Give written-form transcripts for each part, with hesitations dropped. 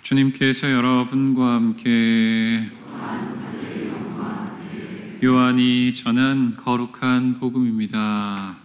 주님께서 여러분과 함께 요한이 전한 거룩한 복음입니다.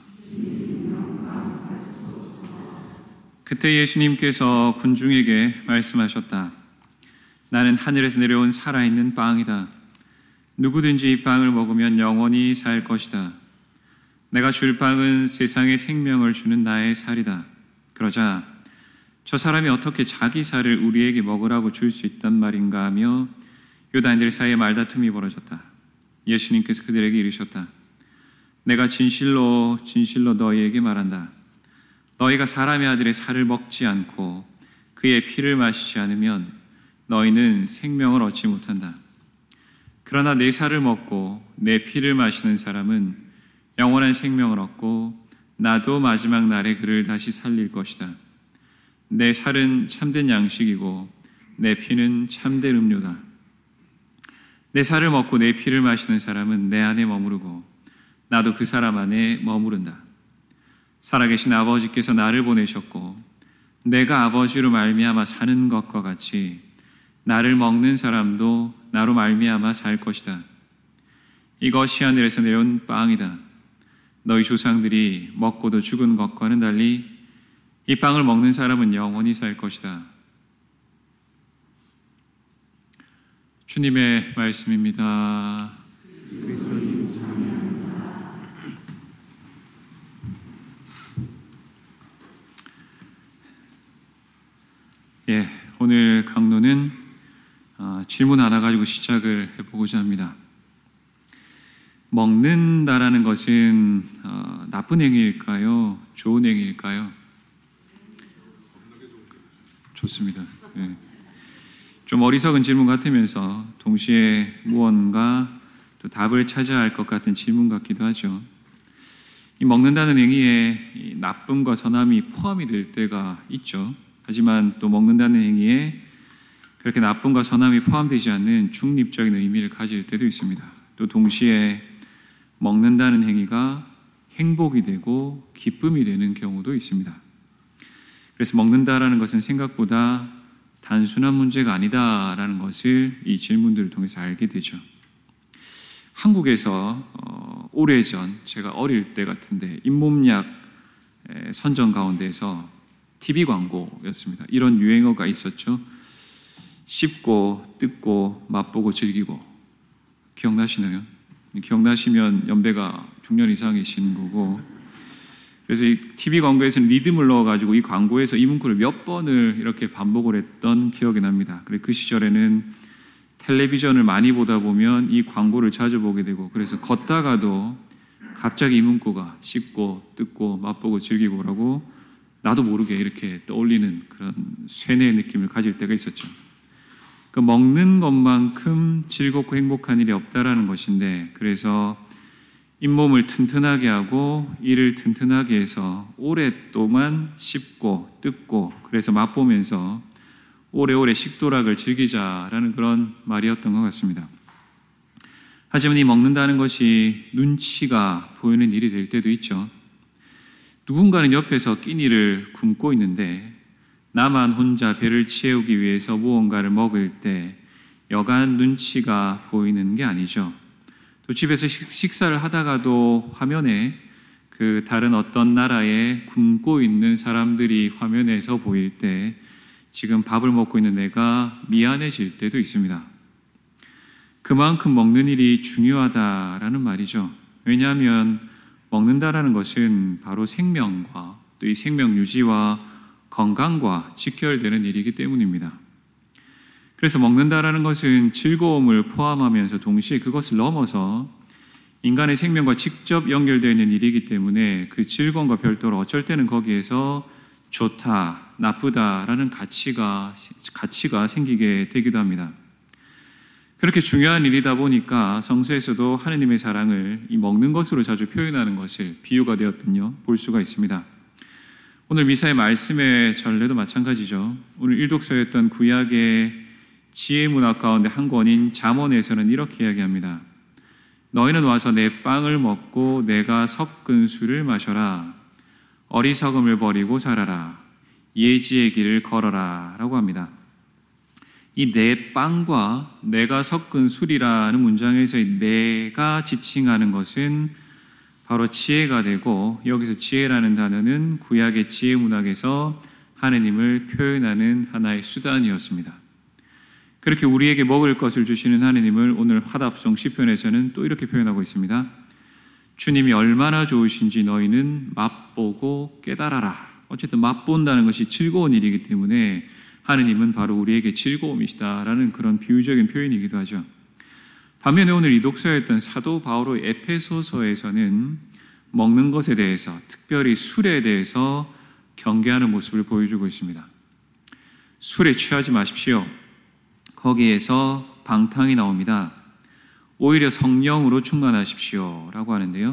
그때 예수님께서 군중에게 말씀하셨다. 나는 하늘에서 내려온 살아있는 빵이다. 누구든지 이 빵을 먹으면 영원히 살 것이다. 내가 줄 빵은 세상에 생명을 주는 나의 살이다. 그러자 저 사람이 어떻게 자기 살을 우리에게 먹으라고 줄 수 있단 말인가 하며 유다인들 사이에 말다툼이 벌어졌다. 예수님께서 그들에게 이르셨다. 내가 진실로 진실로 너희에게 말한다. 너희가 사람의 아들의 살을 먹지 않고 그의 피를 마시지 않으면 너희는 생명을 얻지 못한다. 그러나 내 살을 먹고 내 피를 마시는 사람은 영원한 생명을 얻고 나도 마지막 날에 그를 다시 살릴 것이다. 내 살은 참된 양식이고 내 피는 참된 음료다. 내 살을 먹고 내 피를 마시는 사람은 내 안에 머무르고 나도 그 사람 안에 머무른다. 살아계신 아버지께서 나를 보내셨고 내가 아버지로 말미암아 사는 것과 같이 나를 먹는 사람도 나로 말미암아 살 것이다. 이것이 하늘에서 내려온 빵이다. 너희 조상들이 먹고도 죽은 것과는 달리 이 빵을 먹는 사람은 영원히 살 것이다. 주님의 말씀입니다. 오늘 강론은 질문 하나 가지고 시작을 해보고자 합니다. 먹는다라는 것은 나쁜 행위일까요? 좋은 행위일까요? 좋습니다. 좀 어리석은 질문 같으면서 동시에 무언가 또 답을 찾아야 할 것 같은 질문 같기도 하죠. 이 먹는다는 행위에 이 나쁨과 선함이 포함이 될 때가 있죠. 하지만 또 먹는다는 행위에 그렇게 나쁨과 선함이 포함되지 않는 중립적인 의미를 가질 때도 있습니다. 또 동시에 먹는다는 행위가 행복이 되고 기쁨이 되는 경우도 있습니다. 그래서 먹는다라는 것은 생각보다 단순한 문제가 아니다라는 것을 이 질문들을 통해서 알게 되죠. 한국에서 오래전 제가 어릴 때 같은데 잇몸약 선전 가운데서 TV 광고였습니다. 이런 유행어가 있었죠. 씹고 뜯고 맛보고 즐기고. 기억나시나요? 기억나시면 연배가 중년 이상이신 거고, 그래서 이 TV 광고에서는 리듬을 넣어가지고 이 광고에서 이 문구를 몇 번을 이렇게 반복을 했던 기억이 납니다. 그리고 그 시절에는 텔레비전을 많이 보다 보면 이 광고를 자주 보게 되고, 그래서 걷다가도 갑자기 이 문구가 씹고 뜯고 맛보고 즐기고라고 나도 모르게 이렇게 떠올리는 그런 쇠뇌의 느낌을 가질 때가 있었죠. 그 먹는 것만큼 즐겁고 행복한 일이 없다라는 것인데, 그래서 잇몸을 튼튼하게 하고 이를 튼튼하게 해서 오랫동안 씹고 뜯고 그래서 맛보면서 오래오래 식도락을 즐기자라는 그런 말이었던 것 같습니다. 하지만 이 먹는다는 것이 눈치가 보이는 일이 될 때도 있죠. 누군가는 옆에서 끼니를 굶고 있는데 나만 혼자 배를 채우기 위해서 무언가를 먹을 때 여간 눈치가 보이는 게 아니죠. 또 집에서 식사를 하다가도 화면에 그 다른 어떤 나라에 굶고 있는 사람들이 화면에서 보일 때 지금 밥을 먹고 있는 내가 미안해질 때도 있습니다. 그만큼 먹는 일이 중요하다라는 말이죠. 왜냐하면 먹는다라는 것은 바로 생명과 또 이 생명 유지와 건강과 직결되는 일이기 때문입니다. 그래서 먹는다라는 것은 즐거움을 포함하면서 동시에 그것을 넘어서 인간의 생명과 직접 연결되어 있는 일이기 때문에 그 즐거움과 별도로 어쩔 때는 거기에서 좋다, 나쁘다라는 가치가 생기게 되기도 합니다. 그렇게 중요한 일이다 보니까 성서에서도 하느님의 사랑을 이 먹는 것으로 자주 표현하는 것을 비유가 되었군요, 볼 수가 있습니다. 오늘 미사의 말씀의 전례도 마찬가지죠. 오늘 일독서였던 구약의 지혜 문학 가운데 한 권인 잠언에서는 이렇게 이야기합니다. 너희는 와서 내 빵을 먹고 내가 섞은 술을 마셔라. 어리석음을 버리고 살아라. 예지의 길을 걸어라 라고 합니다. 이 내 빵과 내가 섞은 술이라는 문장에서의 내가 지칭하는 것은 바로 지혜가 되고, 여기서 지혜라는 단어는 구약의 지혜 문학에서 하느님을 표현하는 하나의 수단이었습니다. 그렇게 우리에게 먹을 것을 주시는 하느님을 오늘 화답송 시편에서는 또 이렇게 표현하고 있습니다. 주님이 얼마나 좋으신지 너희는 맛보고 깨달아라. 어쨌든 맛본다는 것이 즐거운 일이기 때문에 하느님은 바로 우리에게 즐거움이시다라는 그런 비유적인 표현이기도 하죠. 반면에 오늘 이 독서였던 사도 바울의 에페소서에서는 먹는 것에 대해서, 특별히 술에 대해서 경계하는 모습을 보여주고 있습니다. 술에 취하지 마십시오. 거기에서 방탕이 나옵니다. 오히려 성령으로 충만하십시오 라고 하는데요.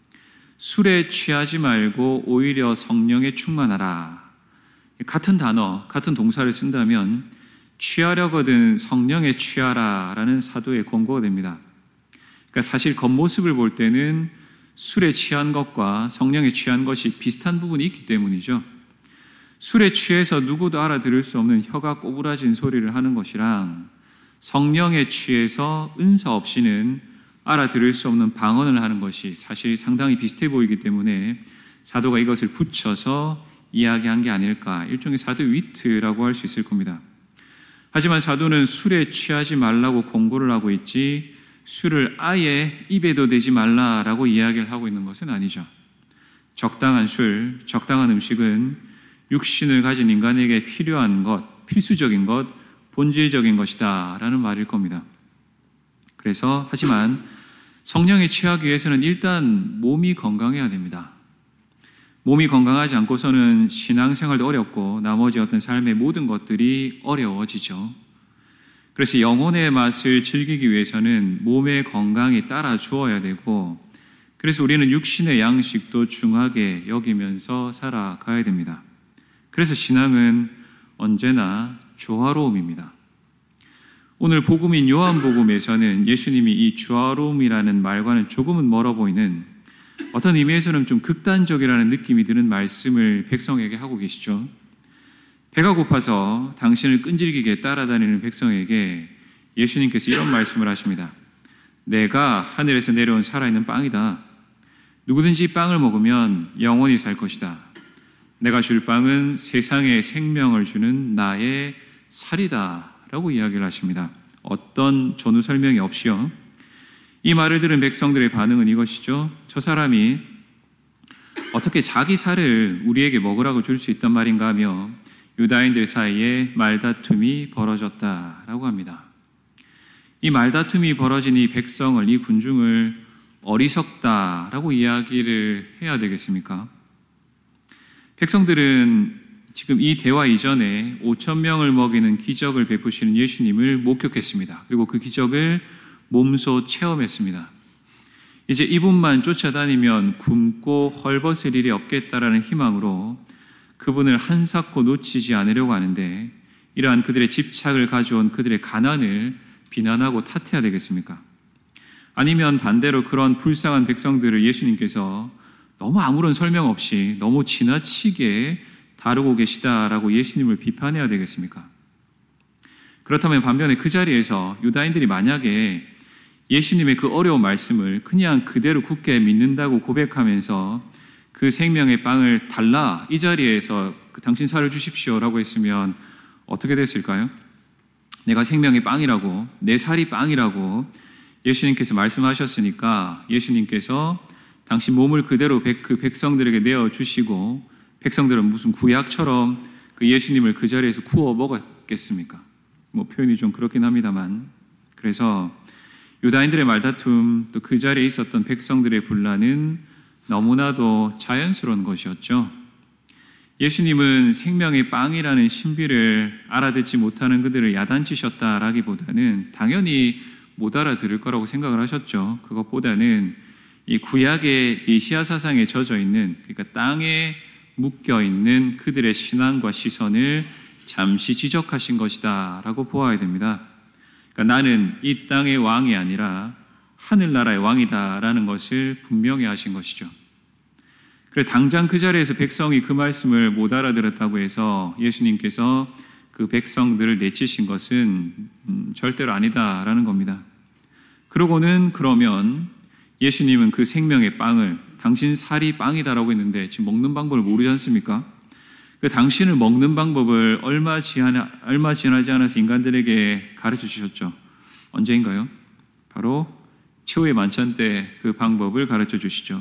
술에 취하지 말고 오히려 성령에 충만하라. 같은 단어, 같은 동사를 쓴다면 취하려거든 성령에 취하라라는 사도의 권고가 됩니다. 그러니까 사실 겉모습을 볼 때는 술에 취한 것과 성령에 취한 것이 비슷한 부분이 있기 때문이죠. 술에 취해서 누구도 알아들을 수 없는 혀가 꼬부라진 소리를 하는 것이랑 성령에 취해서 은사 없이는 알아들을 수 없는 방언을 하는 것이 사실 상당히 비슷해 보이기 때문에 사도가 이것을 붙여서 이야기한 게 아닐까, 일종의 사도 위트라고 할 수 있을 겁니다. 하지만 사도는 술에 취하지 말라고 권고를 하고 있지 술을 아예 입에도 대지 말라라고 이야기를 하고 있는 것은 아니죠. 적당한 술, 적당한 음식은 육신을 가진 인간에게 필요한 것, 필수적인 것, 본질적인 것이다 라는 말일 겁니다. 그래서 하지만 성령에 취하기 위해서는 일단 몸이 건강해야 됩니다. 몸이 건강하지 않고서는 신앙생활도 어렵고 나머지 어떤 삶의 모든 것들이 어려워지죠. 그래서 영혼의 맛을 즐기기 위해서는 몸의 건강이 따라 주어야 되고, 그래서 우리는 육신의 양식도 중하게 여기면서 살아가야 됩니다. 그래서 신앙은 언제나 조화로움입니다. 오늘 복음인 요한복음에서는 예수님이 이 조화로움이라는 말과는 조금은 멀어 보이는, 어떤 의미에서는 좀 극단적이라는 느낌이 드는 말씀을 백성에게 하고 계시죠. 배가 고파서 당신을 끈질기게 따라다니는 백성에게 예수님께서 이런 말씀을 하십니다. 내가 하늘에서 내려온 살아있는 빵이다. 누구든지 빵을 먹으면 영원히 살 것이다. 내가 줄 빵은 세상에 생명을 주는 나의 살이다 라고 이야기를 하십니다. 어떤 전후 설명이 없이요. 이 말을 들은 백성들의 반응은 이것이죠. 저 사람이 어떻게 자기 살을 우리에게 먹으라고 줄 수 있단 말인가 하며 유다인들 사이에 말다툼이 벌어졌다라고 합니다. 이 말다툼이 벌어진 이 백성을, 이 군중을 어리석다라고 이야기를 해야 되겠습니까? 백성들은 지금 이 대화 이전에 5,000명을 먹이는 기적을 베푸시는 예수님을 목격했습니다. 그리고 그 기적을 몸소 체험했습니다. 이제 이분만 쫓아다니면 굶고 헐벗을 일이 없겠다라는 희망으로 그분을 한사코 놓치지 않으려고 하는데, 이러한 그들의 집착을 가져온 그들의 가난을 비난하고 탓해야 되겠습니까? 아니면 반대로 그런 불쌍한 백성들을 예수님께서 너무 아무런 설명 없이 너무 지나치게 다루고 계시다라고 예수님을 비판해야 되겠습니까? 그렇다면 반면에 그 자리에서 유다인들이 만약에 예수님의 그 어려운 말씀을 그냥 그대로 굳게 믿는다고 고백하면서 그 생명의 빵을 달라, 이 자리에서 당신 살을 주십시오라고 했으면 어떻게 됐을까요? 내가 생명의 빵이라고, 내 살이 빵이라고 예수님께서 말씀하셨으니까 예수님께서 당신 몸을 그대로 그 백성들에게 내어주시고 백성들은 무슨 구약처럼 그 예수님을 그 자리에서 구워 먹었겠습니까? 뭐 표현이 좀 그렇긴 합니다만, 그래서 유다인들의 말다툼, 또 그 자리에 있었던 백성들의 분란은 너무나도 자연스러운 것이었죠. 예수님은 생명의 빵이라는 신비를 알아듣지 못하는 그들을 야단치셨다라기보다는 당연히 못 알아들을 거라고 생각을 하셨죠. 그것보다는 이 구약의 메시아 사상에 젖어 있는, 그러니까 땅에 묶여 있는 그들의 신앙과 시선을 잠시 지적하신 것이다 라고 보아야 됩니다. 그러니까 나는 이 땅의 왕이 아니라 하늘나라의 왕이다라는 것을 분명히 하신 것이죠. 그래서 당장 그 자리에서 백성이 그 말씀을 못 알아들었다고 해서 예수님께서 그 백성들을 내치신 것은 절대로 아니다라는 겁니다. 그러고는 그러면 예수님은 그 생명의 빵을 당신 살이 빵이다라고 했는데 지금 먹는 방법을 모르지 않습니까? 그 당신을 먹는 방법을 얼마 지나지 않아서 인간들에게 가르쳐 주셨죠. 언제인가요? 바로 최후의 만찬 때 그 방법을 가르쳐 주시죠.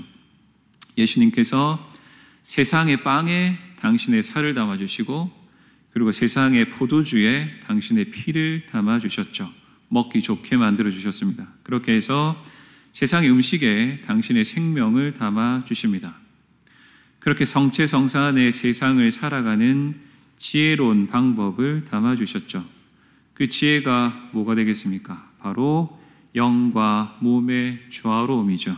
예수님께서 세상의 빵에 당신의 살을 담아주시고 그리고 세상의 포도주에 당신의 피를 담아주셨죠. 먹기 좋게 만들어주셨습니다. 그렇게 해서 세상의 음식에 당신의 생명을 담아주십니다. 그렇게 성체성사 안에 세상을 살아가는 지혜로운 방법을 담아주셨죠. 그 지혜가 뭐가 되겠습니까? 바로 영과 몸의 조화로움이죠.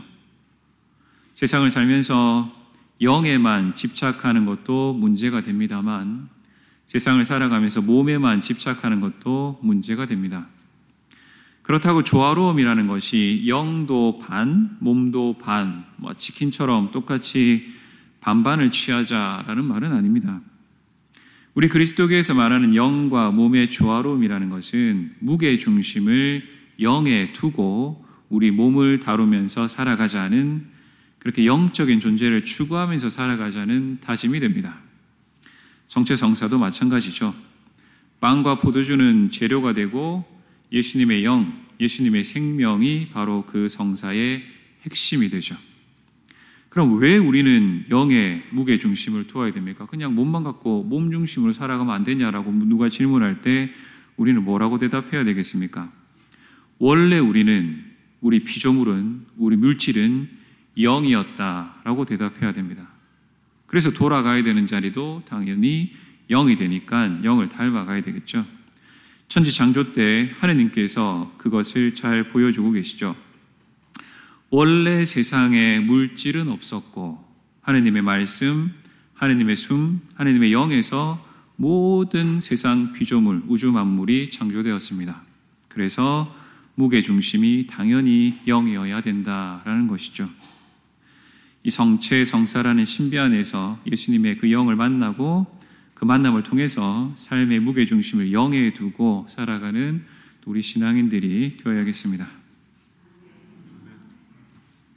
세상을 살면서 영에만 집착하는 것도 문제가 됩니다만 세상을 살아가면서 몸에만 집착하는 것도 문제가 됩니다. 그렇다고 조화로움이라는 것이 영도 반, 몸도 반, 치킨처럼 똑같이 반반을 취하자라는 말은 아닙니다. 우리 그리스도교에서 말하는 영과 몸의 조화로움이라는 것은 무게 중심을 영에 두고 우리 몸을 다루면서 살아가자는 그렇게 영적인 존재를 추구하면서 살아가자는 다짐이 됩니다. 성체성사도 마찬가지죠. 빵과 포도주는 재료가 되고 예수님의 영, 예수님의 생명이 바로 그 성사의 핵심이 되죠. 그럼 왜 우리는 영의 무게 중심을 두어야 됩니까? 그냥 몸만 갖고 몸 중심으로 살아가면 안 되냐라고 누가 질문할 때 우리는 뭐라고 대답해야 되겠습니까? 원래 우리 피조물은, 우리 물질은 영이었다라고 대답해야 됩니다. 그래서 돌아가야 되는 자리도 당연히 영이 되니까 영을 닮아가야 되겠죠. 천지창조 때 하느님께서 그것을 잘 보여주고 계시죠. 원래 세상에 물질은 없었고 하느님의 말씀, 하느님의 숨, 하느님의 영에서 모든 세상 피조물, 우주 만물이 창조되었습니다. 그래서 무게중심이 당연히 영이어야 된다라는 것이죠. 이 성체성사라는 신비 안에서 예수님의 그 영을 만나고 그 만남을 통해서 삶의 무게중심을 영에 두고 살아가는 우리 신앙인들이 되어야겠습니다.